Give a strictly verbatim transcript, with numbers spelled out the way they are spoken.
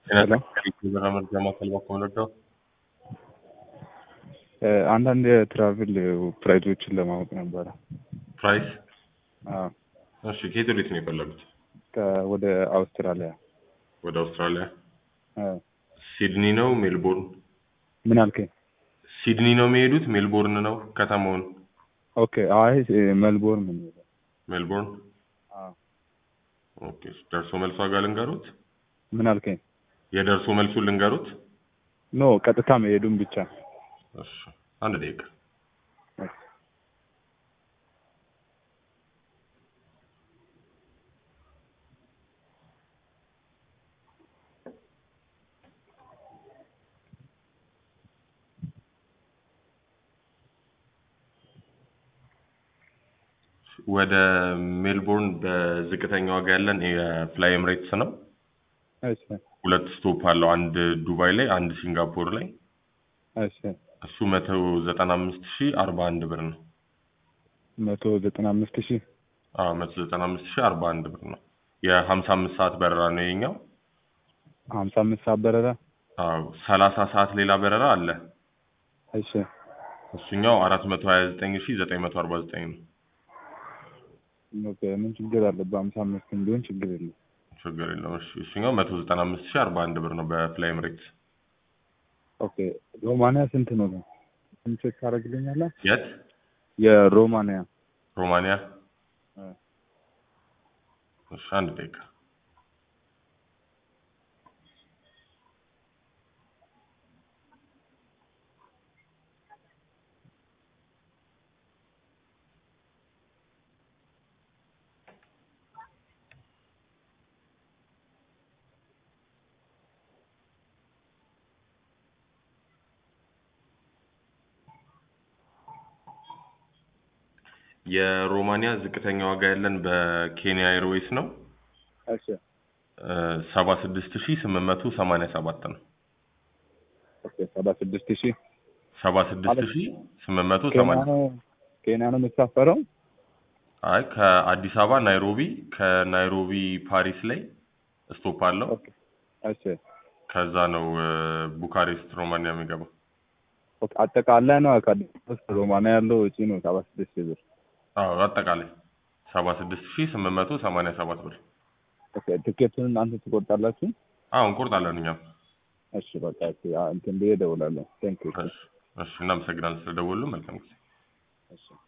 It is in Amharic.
Hello. Ramad Jamal Bakondo. አንዳንድ የትራቭል ፕራይዞችን ለማወቅ ነበር። ፕራይስ አዎ እሺ፣ ከየት ወዴት ነው የፈለጉት? ወደ አውስትራሊያ። ወደ አውስትራሊያ አዎ። ሲድኒ ነው ሜልቦርን? ምን አልከኝ? ሲድኒ ነው የሚሄዱት? ሜልቦርን ነው ከተማውን? ኦኬ። አይ ሜልቦርን ነው የሚሄደው። ሜልቦርን። አዎ። ኦኬ። ደርሶ መልሷ ጋር ልንገሩት? ምን አልከኝ? የደርሶ መልሱን ልንገሩት? ኖ ቀጥታ መሄዱን ብቻ። እሺ፣ አንድ ደቂቃ። ወደ ሜልቦርን በዝቅተኛ ዋጋ ያለን የፍላይ ኤምሬትስ ነው። እሺ። ሁለት ስቶፕ አለው፣ አንድ ዱባይ ላይ አንድ ሲንጋፖር ላይ። እሺ። እሱ መቶ ዘጠና አምስት ሺህ አርባ አንድ ብር ነው። መቶ ዘጠና አምስት ሺህ አዎ መቶ ዘጠና አምስት ሺህ አርባ አንድ ብር ነው። የሀምሳ አምስት ሰዓት በረራ ነው የኛው። ሀምሳ አምስት ሰዓት በረራ? አዎ ሰላሳ ሰዓት ሌላ በረራ አለ። እሺ። እሱኛው አራት መቶ ሀያ ዘጠኝ ሺህ ዘጠኝ መቶ አርባ ዘጠኝ ነው። ኦኬ። ምን ችግር አለ? በሀምሳ አምስት ቢሆን ችግር የለም። ችግር የለውም። እሺ፣ እሱኛው መቶ ዘጠና አምስት ሺህ አርባ አንድ ብር ነው በፍላይ ኤምሬትስ። ኦኬ። ሮማንያ ስንት ነው? ስንት ቼክ ታደርግልኛለህ? የት? የሮማንያ። ሮማንያ። እሺ፣ አንድ ደቂቃ። የሮማንያ ዝቅተኛ ዋጋ ያለን በኬንያ ኤርዌይስ ነው። እሺ። ሰባ ስድስት ሺህ ስምንት መቶ ሰማንያ ሰባት ነው። ኦኬ። ሰባ ስድስት ሺህ ሰባ ስድስት ሺህ ስምንት መቶ ኬንያ ሰማንያ ነው ኬንያ ነው የምትሳፈረው? አይ ከአዲስ አበባ ናይሮቢ፣ ከናይሮቢ ፓሪስ ላይ ስቶፕ አለው። ኦኬ። እሺ። ከዛ ነው ቡካሬስት ሮማንያ የሚገባው። ኦኬ። አጠቃላይ ነው ከአዲስ አበባ ሮማንያ ያለው ወጪ ነው ሰባ ስድስት ሺህ ብር? አዎ አጠቃላይ ሰባ ስድስት ሺህ ስምንት መቶ ሰማንያ ሰባት ብር። ኦኬ። ትኬቱን እናንተ ትቆርጣላችሁ? አዎ እንቆርጣለን እኛም። እሺ በቃ እንትን ብዬ እደውላለሁ። ቴንክ ዩ። እሺ፣ እናመሰግናለን ስለደወሉ። መልካም ጊዜ። እሺ።